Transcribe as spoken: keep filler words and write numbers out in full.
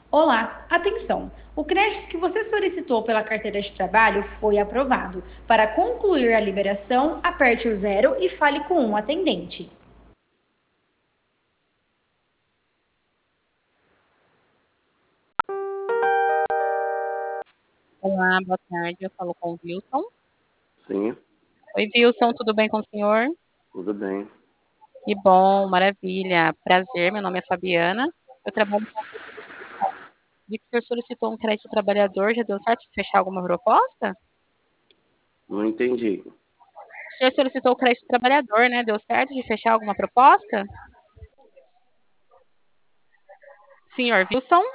Olá, atenção! O crédito que você solicitou pela carteira de trabalho foi aprovado. Para concluir a liberação, aperte o zero e fale com um atendente. Olá, boa tarde. Eu falo com o Wilson. Sim, Oi, Wilson, tudo bem com o senhor? tudo bem. Que bom, maravilha. Prazer, meu nome é Fabiana. Eu trabalho com Vi que o senhor solicitou um crédito trabalhador, já deu certo de fechar alguma proposta? Não entendi. O senhor solicitou o crédito trabalhador, né? Deu certo de fechar alguma proposta? Senhor Wilson?